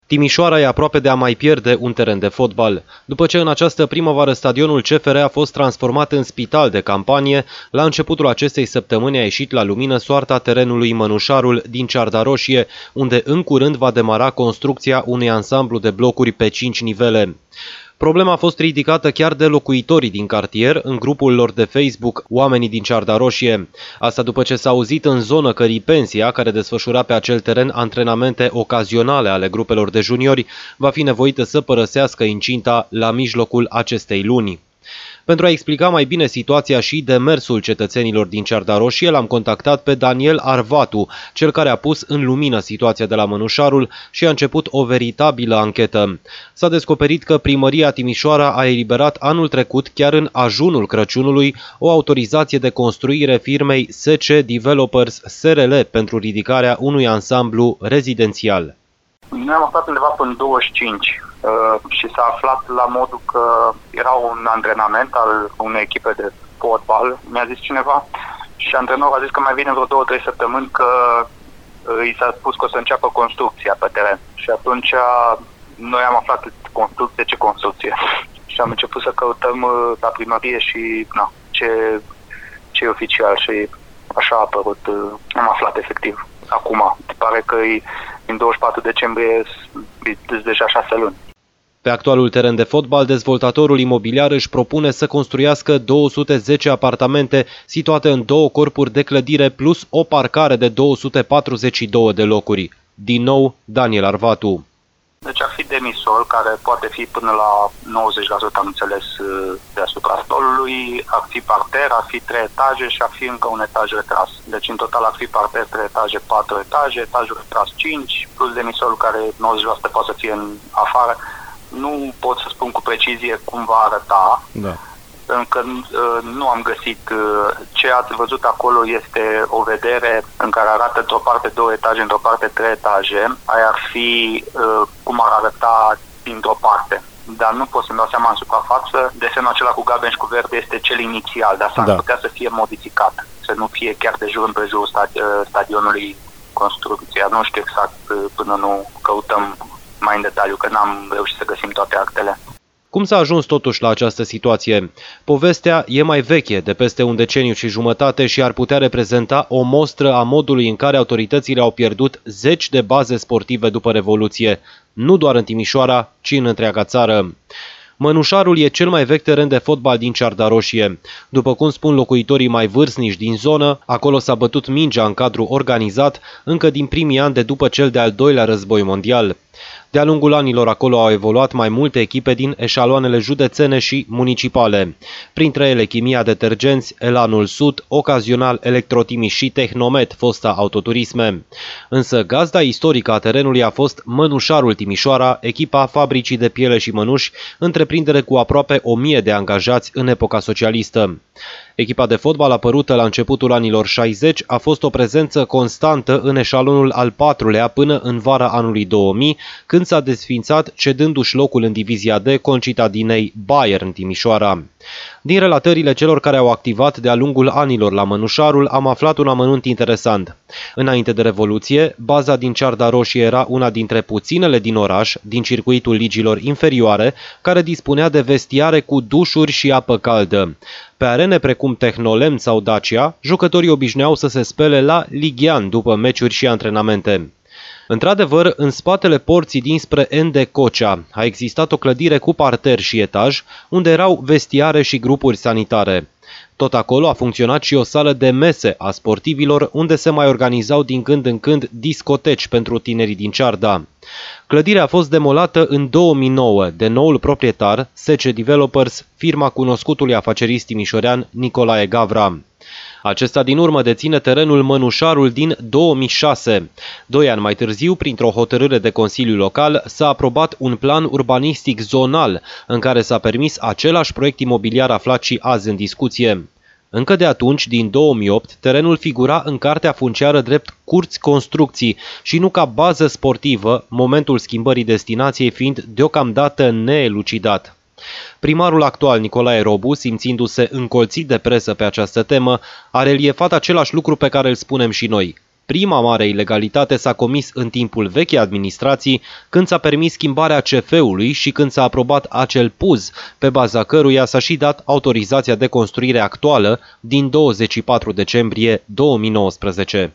Timișoara e aproape de a mai pierde un teren de fotbal. După ce în această primăvară stadionul CFR a fost transformat în spital de campanie, la începutul acestei săptămâni a ieșit la lumină soarta terenului Mănușarul din Cearda Roșie, unde în curând va demara construcția unui ansamblu de blocuri pe 5 nivele. Problema a fost ridicată chiar de locuitorii din cartier, în grupul lor de Facebook, Oamenii din Cearda Roșie. Asta după ce s-a auzit în zonă că Ripensia, care desfășura pe acel teren antrenamente ocazionale ale grupelor de juniori, va fi nevoită să părăsească incinta la mijlocul acestei luni. Pentru a explica mai bine situația și demersul cetățenilor din Cearda Roșie, l-am contactat pe Daniel Arvatu, cel care a pus în lumină situația de la Mănușarul și a început o veritabilă anchetă. S-a descoperit că Primăria Timișoara a eliberat anul trecut, chiar în ajunul Crăciunului, o autorizație de construire firmei SC Developers SRL pentru ridicarea unui ansamblu rezidențial. Noi am aflat undeva până în 25 și s-a aflat la modul că era un antrenament al unei echipe de fotbal, mi-a zis cineva, și antrenorul a zis că mai vine vreo 2-3 săptămâni că i s-a spus că o să înceapă construcția pe teren. Și atunci noi am aflat ce construcție. Și am început să căutăm la primărie și ce e oficial și așa a apărut, am aflat efectiv. Acum, pare că din 24 decembrie deja 6 luni. Pe actualul teren de fotbal, dezvoltatorul imobiliar își propune să construiască 210 apartamente situate în 2 corpuri de clădire plus o parcare de 242 de locuri. Din nou, Daniel Arvatu. Deci ar fi demisol, care poate fi până la 90%, am înțeles, deasupra stolului, ar fi parter, ar fi 3 etaje și ar fi încă un etaj retras. Deci în total ar fi parter 3 etaje, 4 etaje, etajul retras 5, plus demisol care 90% poate să fie în afară. Nu pot să spun cu precizie cum va arăta. Da. Încă nu am găsit. Ce ați văzut acolo este o vedere în care arată într-o parte 2 etaje, într-o parte 3 etaje. Aia ar fi cum ar arăta dintr-o parte. Dar nu pot să-mi dau seama în suprafață. Desenul acela cu galben și cu verde este cel inițial, dar s-ar putea să fie modificat. Să nu fie chiar de jur împrejurul stadionului construcția. Nu știu exact până nu căutăm mai în detaliu, că n-am reușit să găsim toate actele. Cum s-a ajuns totuși la această situație? Povestea e mai veche, de peste un deceniu și jumătate, și ar putea reprezenta o mostră a modului în care autoritățile au pierdut zeci de baze sportive după Revoluție, nu doar în Timișoara, ci în întreaga țară. Mănușarul e cel mai vechi teren de fotbal din Cearda Roșie. După cum spun locuitorii mai vârstnici din zonă, acolo s-a bătut mingea în cadru organizat încă din primii ani de după cel de-al doilea război mondial. De-a lungul anilor acolo au evoluat mai multe echipe din eșaloanele județene și municipale, printre ele Chimia Detergenți, Elanul Sud, Ocazional Electrotimiș și Tehnomet, fosta Autoturisme. Însă gazda istorică a terenului a fost Mănușarul Timișoara, echipa fabricii de piele și mănuși, întreprindere cu aproape 1000 de angajați în epoca socialistă. Echipa de fotbal apărută la începutul anilor 60 a fost o prezență constantă în eșalonul al 4-lea până în vara anului 2000, când s-a desființat cedându-și locul în divizia D concitadinei Bayern Timișoara. Din relatările celor care au activat de-a lungul anilor la Mănușarul, am aflat un amănunt interesant. Înainte de Revoluție, baza din Cearda Roșie era una dintre puținele din oraș, din circuitul ligilor inferioare, care dispunea de vestiare cu dușuri și apă caldă. Pe arene precum Tehnolem sau Dacia, jucătorii obișnuiau să se spele la Lighean după meciuri și antrenamente. Într-adevăr, în spatele porții dinspre ND Cocea a existat o clădire cu parter și etaj, unde erau vestiare și grupuri sanitare. Tot acolo a funcționat și o sală de mese a sportivilor, unde se mai organizau din când în când discoteci pentru tinerii din Cearda. Clădirea a fost demolată în 2009 de noul proprietar, SC Developers, firma cunoscutului afacerist timișorean Nicolae Gavra. Acesta din urmă deține terenul Mănușarul din 2006. 2 ani mai târziu, printr-o hotărâre de Consiliu Local, s-a aprobat un plan urbanistic zonal, în care s-a permis același proiect imobiliar aflat și azi în discuție. Încă de atunci, din 2008, terenul figura în cartea funciară drept curți construcții și nu ca bază sportivă, momentul schimbării destinației fiind deocamdată neelucidat. Primarul actual, Nicolae Robu, simțindu-se încolțit de presă pe această temă, a reliefat același lucru pe care îl spunem și noi. prima mare ilegalitate s-a comis în timpul vechii administrații, când s-a permis schimbarea CF-ului și când s-a aprobat acel PUZ, pe baza căruia s-a și dat autorizația de construire actuală din 24 decembrie 2019.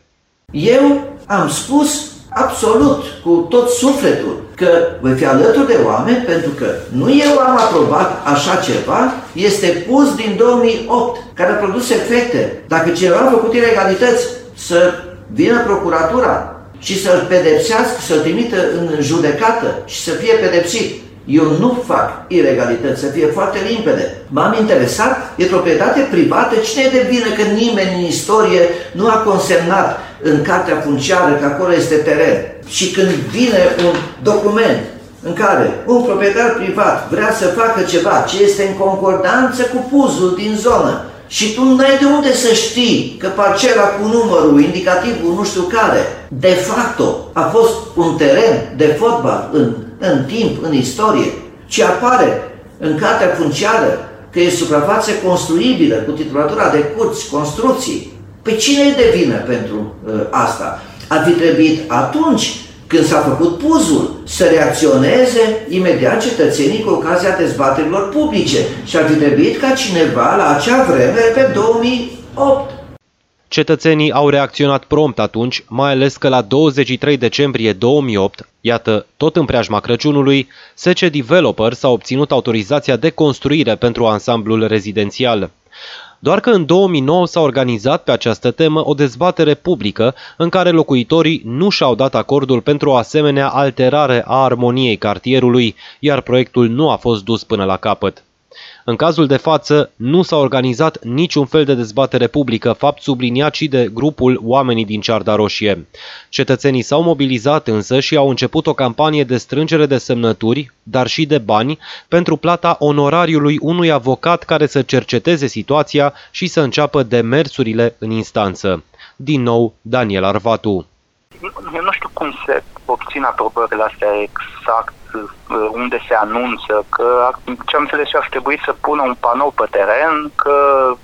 Eu am spus absolut, cu tot sufletul, că voi fi alături de oameni, pentru că nu eu am aprobat așa ceva, este PUZ din 2008, care a produs efecte. Dacă cineva a făcut ilegalități, să vină procuratura și să-l pedepsească, să-l trimită în judecată și să fie pedepsit. Eu nu fac ilegalități, să fie foarte limpede. M-am interesat, e proprietate privată, cine e de vină că nimeni în istorie nu a consemnat în cartea funciară că acolo este teren? Și când vine un document în care un proprietar privat vrea să facă ceva ce este în concordanță cu PUZ-ul din zonă și tu n-ai de unde să știi că parcela cu numărul, indicativul nu știu care, de facto a fost un teren de fotbal în timp, în istorie, ci apare în cartea funciară că e suprafață construibilă cu titulatura de curți, construcții. Pe cine e de vină pentru asta? Ar fi trebuit atunci când s-a făcut PUZ-ul să reacționeze imediat cetățenii cu ocazia dezbaterilor publice și ar fi trebuit ca cineva la acea vreme, pe 2008. Cetățenii au reacționat prompt atunci, mai ales că la 23 decembrie 2008, iată, tot în preajma Crăciunului, SC Developers a obținut autorizația de construire pentru ansamblul rezidențial. Doar că în 2009 s-a organizat pe această temă o dezbatere publică în care locuitorii nu și-au dat acordul pentru o asemenea alterare a armoniei cartierului, iar proiectul nu a fost dus până la capăt. În cazul de față, nu s-a organizat niciun fel de dezbatere publică, fapt subliniat și de grupul Oamenii din Cearda Roșie. Cetățenii s-au mobilizat însă și au început o campanie de strângere de semnături, dar și de bani, pentru plata onorariului unui avocat care să cerceteze situația și să înceapă demersurile în instanță. Din nou, Daniel Arvatu. Eu nu știu cum se obțin aprobările astea exact, unde se anunță, că ce am înțeles eu ar trebui să pună un panou pe teren că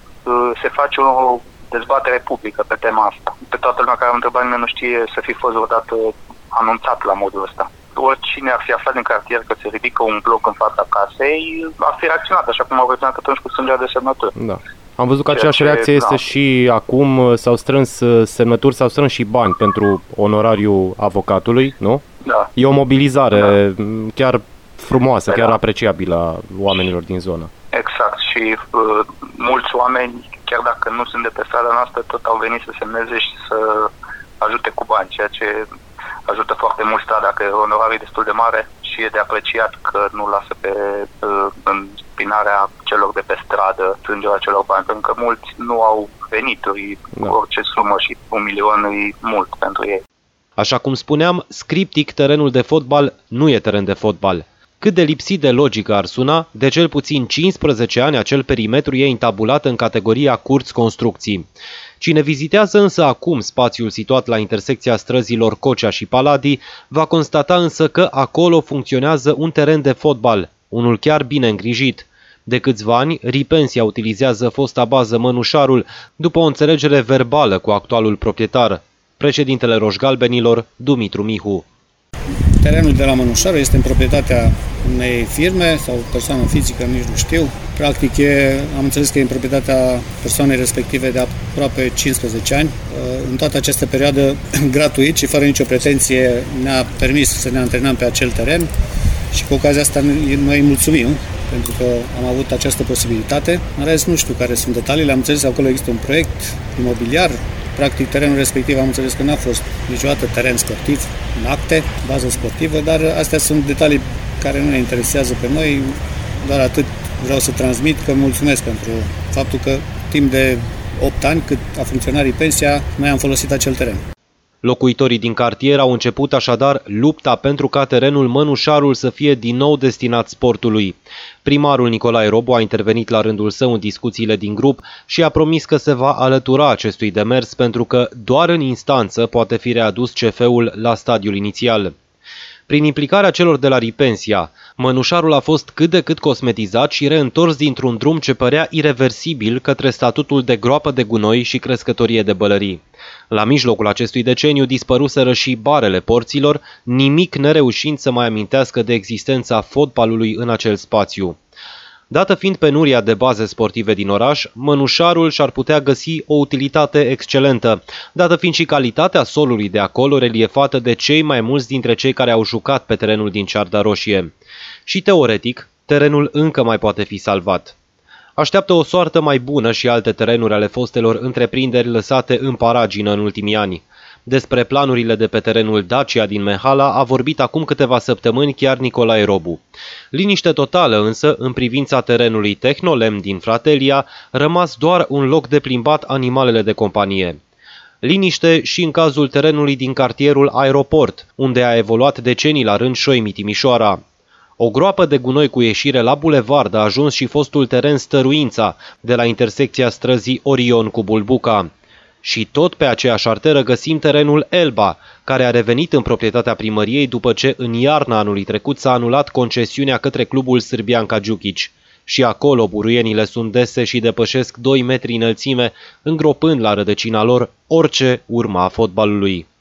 se face o dezbatere publică pe tema asta. Pe toată lumea care am întrebat, nimeni nu știe să fi fost vreodată anunțat la modul ăsta. Oricine ar fi aflat din cartier că se ridică un bloc în fața casei, ar fi reacționat așa cum au reacționat atunci cu strângerea de semnături. Da. Am văzut că aceeași reacție este și acum, s-au strâns semnături, s-au strâns și bani pentru onorariul avocatului, nu? Da. E o mobilizare chiar frumoasă, chiar apreciabilă a oamenilor din zonă. Exact, și mulți oameni, chiar dacă nu sunt de pe strada noastră, tot au venit să semneze și să ajute cu bani, ceea ce ajută foarte mult strada, că onorariul e destul de mare și e de apreciat că nu lasă în spinarea celor de pe stradă strângerea celor bani, pentru că mulți nu au venituri, orice sumă și 1 milion e mult pentru ei. Așa cum spuneam, scriptic, terenul de fotbal nu e teren de fotbal. Cât de lipsit de logică ar suna, de cel puțin 15 ani acel perimetru e intabulat în categoria curți construcții. Cine vizitează însă acum spațiul situat la intersecția străzilor Cocea și Paladi, va constata însă că acolo funcționează un teren de fotbal, unul chiar bine îngrijit. De câțiva ani, Ripensia utilizează fosta bază Mănușarul după o înțelegere verbală cu actualul proprietar, președintele Roșgalbenilor, Dumitru Mihu. Terenul de la Mănușarul este în proprietatea unei firme sau persoană fizică, nici nu știu. Practic, am înțeles că e în proprietatea persoanei respective de aproape 15 ani. În toată această perioadă, gratuit și fără nicio pretenție, ne-a permis să ne antrenăm pe acel teren și cu ocazia asta noi îi mulțumim pentru că am avut această posibilitate. În rest, nu știu care sunt detaliile, am înțeles că acolo există un proiect imobiliar. Practic, terenul respectiv am înțeles că n-a fost niciodată teren sportiv, în acte, bază sportivă, dar astea sunt detalii care nu ne interesează pe noi, doar atât vreau să transmit că mulțumesc pentru faptul că timp de 8 ani, cât a funcționat Ripensia, noi am folosit acel teren. Locuitorii din cartier au început așadar lupta pentru ca terenul Mănușarul să fie din nou destinat sportului. Primarul Nicolae Robu a intervenit la rândul său în discuțiile din grup și a promis că se va alătura acestui demers pentru că doar în instanță poate fi readus CF-ul la stadiul inițial. Prin implicarea celor de la Ripensia, mănușarul a fost cât de cât cosmetizat și reîntors dintr-un drum ce părea ireversibil către statutul de groapă de gunoi și crescătorie de bălării. La mijlocul acestui deceniu dispăruseră și barele porților, nimic nereușind să mai amintească de existența fotbalului în acel spațiu. Dată fiind penuria de baze sportive din oraș, mănușarul și-ar putea găsi o utilitate excelentă, dată fiind și calitatea solului de acolo reliefată de cei mai mulți dintre cei care au jucat pe terenul din Cearda Roșie. Și teoretic, terenul încă mai poate fi salvat. Așteaptă o soartă mai bună și alte terenuri ale fostelor întreprinderi lăsate în paragină în ultimii ani. Despre planurile de pe terenul Dacia din Mehala a vorbit acum câteva săptămâni chiar Nicolae Robu. Liniște totală însă în privința terenului Tehnolem din Fratelia, rămas doar un loc de plimbat animalele de companie. Liniște și în cazul terenului din cartierul Aeroport, unde a evoluat decenii la rând Șoimi Timișoara. O groapă de gunoi cu ieșire la bulevard a ajuns și fostul teren Stăruința, de la intersecția străzii Orion cu Bulbuca. Și tot pe aceeași arteră găsim terenul Elba, care a revenit în proprietatea primăriei după ce în iarna anului trecut s-a anulat concesiunea către clubul sârbian Kajukic. Și acolo buruienile sunt dese și depășesc 2 metri înălțime, îngropând la rădăcina lor orice urma a fotbalului.